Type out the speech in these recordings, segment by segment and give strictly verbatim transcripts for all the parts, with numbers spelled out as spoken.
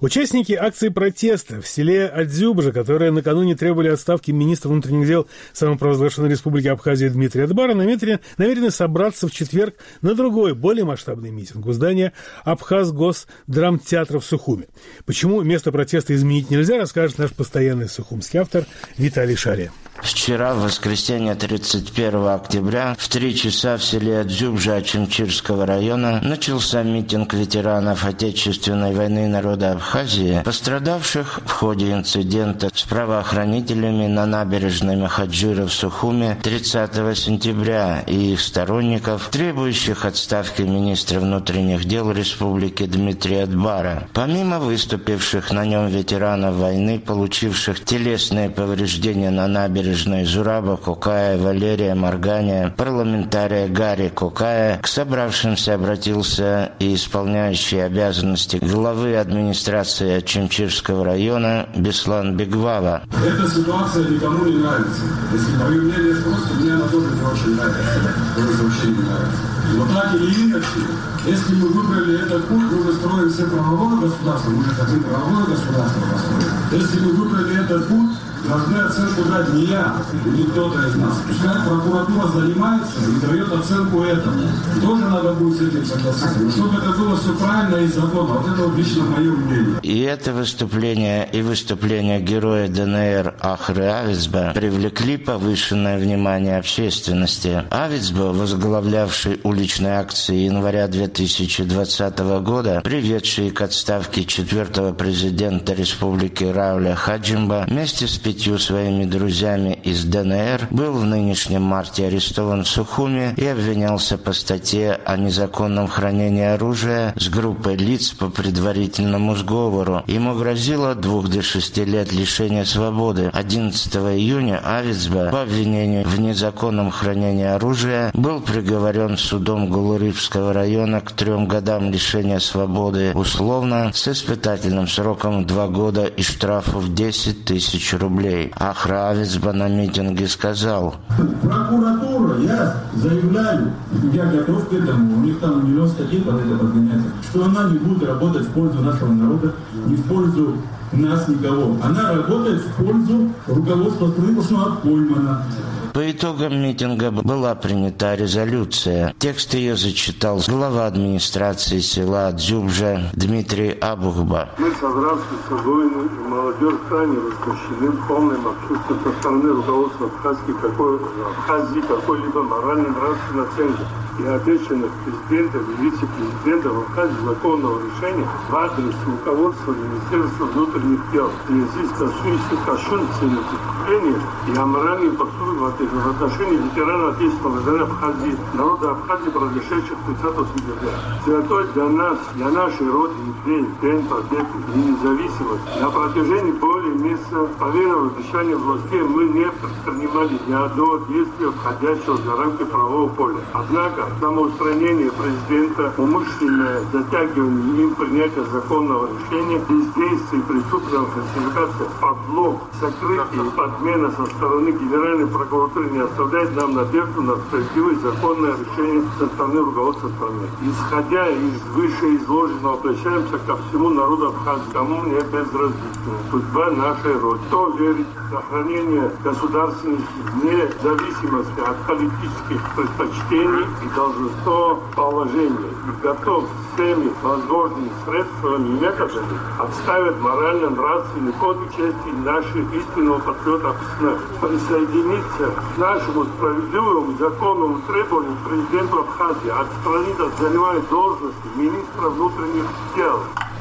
Участники акции протеста в селе Адзюбжа, которые накануне требовали отставки министра внутренних дел самопровозглашенной республики Абхазия Дмитрия Адбара, намерены, намерены собраться в четверг на другой, более масштабный митинг у здания Абхазгосдрамтеатра в Сухуме. Почему место протеста изменить нельзя, расскажет наш постоянный сухумский автор Виталий Шария. Вчера, в воскресенье тридцать первого октября, в три часа в селе Адзюбжа Ачимчирского района начался митинг ветеранов Отечественной войны народа Абхазии, пострадавших в ходе инцидента с правоохранителями на набережной Махаджира в Сухуме тридцатого сентября и их сторонников, требующих отставки министра внутренних дел республики Дмитрия Адбара. Помимо выступивших на нем ветеранов войны, получивших телесные повреждения на набережной Зураба Кокая, Валерия Марганя, парламентария Гарри Кокая, к собравшимся обратился и исполняющий обязанности главы администрации Ачимчирского района Беслан Бегвава. Эта ситуация никому не нравится. Если мое мнение просто, мне она тоже не очень нравится. Тоже вообще не нравится. Но так или иначе, если мы выбрали этот путь, мы строим все правовое государство, мы же хотим правовое государство построить. Если мы выбрали этот путь, должны оценку дать не я, или кто-то из нас. Пускай прокуратура занимается и дает оценку этому. Тоже надо будет с этим согласиться. Но чтобы это было все правильно и законно, вот это вот лично мое мнение. И это выступление, и выступление героя ДНР Ахры Авицба привлекли повышенное внимание общественности. Авицба, возглавлявший уличные акции января две тысячи двадцатого года, приведший к отставке четвертого президента республики Рауля Хаджимба, вместе с пятью своими друзьями из ДНР, был в нынешнем марте арестован в Сухуме и обвинялся по статье о незаконном хранении оружия с группой лиц по предварительному сговору. Ему грозило от двух до шести лет лишения свободы. одиннадцатого июня Авицба по обвинению в незаконном хранении оружия был приговорен судом Гулурибского района к трем годам лишения свободы условно с испытательным сроком в два года и штрафу в десять тысяч рублей. Ахра Авицба на митинге сказал: прокуратура, я заявляю, я готов к этому, у них там миллион статей под это подгоняется, что она не будет работать в пользу нашего народа, не в пользу нас никого. Она работает в пользу руководства страны, потому что она поймана. По итогам митинга была принята резолюция. Текст ее зачитал глава администрации села Адзюбжа Дмитрий Абухба. Мы, собравшись воины и молодежь, крайне возмущены полным отсутствием со стороны руководства Абхазии какой, Абхазии какой-либо морально-нравственной оценки и ответственных президентов и вице-президентов Абхазии законного решения в адрес руководства Министерства внутренних дел в связи с кощунственными преступлениями и аморальными поступками в отношении ветеранов Отечественной войны Абхазии, народа Абхазии, произошедших тридцатого сентября. Святой для нас, для нашей Родины день, день победы и независимости. На протяжении более месяца, поверив в обещание властей, мы не предпринимали ни одного действия, входящего за рамки правового поля. Однако, самоустранение президента, умышленное затягивание им принятия законного решения, бездействие и преступная фальсификация, подлог, сокрытие и подмена со стороны Генеральной прокуратуры не оставляет нам надежду на справедливое законное решение со стороны руководства страны. Исходя из вышеизложенного, обращаемся ко всему народу Абхазии, кому мне безразлична судьба нашей Родины. Кто верит в сохранение государственности вне зависимости от политических предпочтений и долженства положения и готов всеми возможными средствами и методами отставить морально-нравственный кодекс чести наших истинного патриота присоединиться к нашему справедливому законному требованию президента Абхазии отстранить от занимаемой должности министра внутренних дел.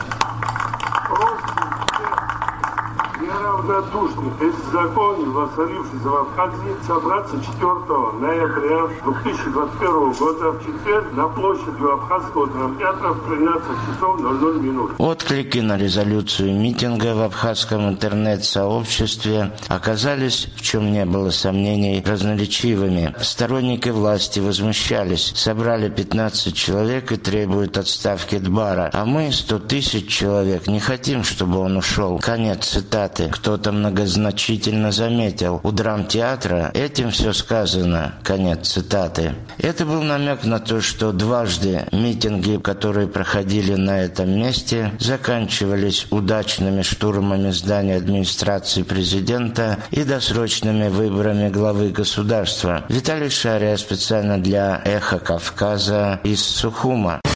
Неравнодушных беззаконий, воцарившихся в Абхазии, собраться четвёртого ноября две тысячи двадцать первого года в четверг на площади Абхазского драмтеатра в тринадцать часов ноль ноль минут. Отклики на резолюцию митинга в абхазском интернет-сообществе оказались, в чем не было сомнений, разноречивыми. Сторонники власти возмущались. Собрали пятнадцать человек и требуют отставки Адбара. А мы, сто тысяч человек, не хотим, чтобы он ушел. Конец цитаты. Кто кто-то многозначительно заметил: у драмтеатра этим все сказано. Конец цитаты. Это был намек на то, что дважды митинги, которые проходили на этом месте, заканчивались удачными штурмами здания администрации президента и досрочными выборами главы государства. Виталий Шария специально для «Эхо Кавказа» из Сухума.